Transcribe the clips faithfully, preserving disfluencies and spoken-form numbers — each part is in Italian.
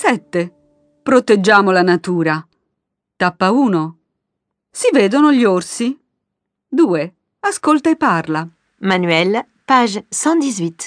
sette. Proteggiamo la natura. Tappa uno. Si vedono gli orsi? due. Ascolta e parla. Manuel, page centodiciotto.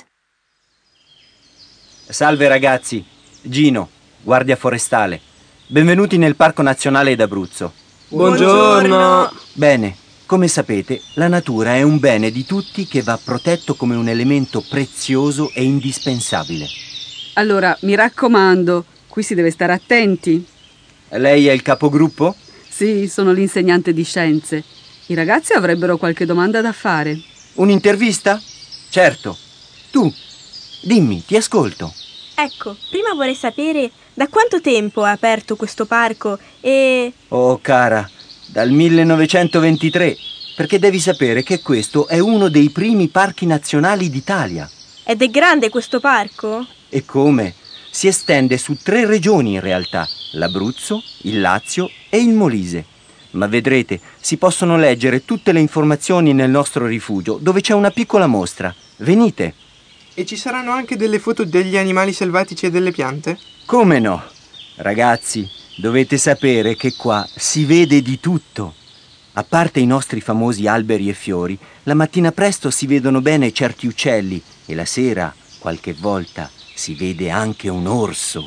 Salve ragazzi, Gino, guardia forestale. Benvenuti nel Parco Nazionale d'Abruzzo. Buongiorno! Bene, come sapete, la natura è un bene di tutti che va protetto come un elemento prezioso e indispensabile. Allora, mi raccomando, qui si deve stare attenti. Lei è il capogruppo? Sì, sono l'insegnante di scienze. I ragazzi avrebbero qualche domanda da fare. Un'intervista? Certo. Tu, dimmi, ti ascolto. Ecco, prima vorrei sapere da quanto tempo è aperto questo parco e... Oh cara, dal millenovecentoventitré, perché devi sapere che questo è uno dei primi parchi nazionali d'Italia. Ed è grande questo parco? E come? Si estende su tre regioni in realtà, l'Abruzzo, il Lazio e il Molise. Ma vedrete, si possono leggere tutte le informazioni nel nostro rifugio, dove c'è una piccola mostra. Venite! E ci saranno anche delle foto degli animali selvatici e delle piante? Come no? Ragazzi, dovete sapere che qua si vede di tutto. A parte i nostri famosi alberi e fiori, la mattina presto si vedono bene certi uccelli e la sera, qualche volta, si vede anche un orso.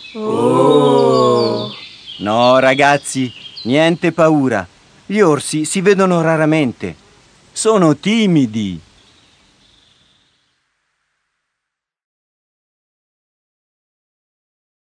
Oh! No, ragazzi, niente paura. Gli orsi si vedono raramente. Sono timidi.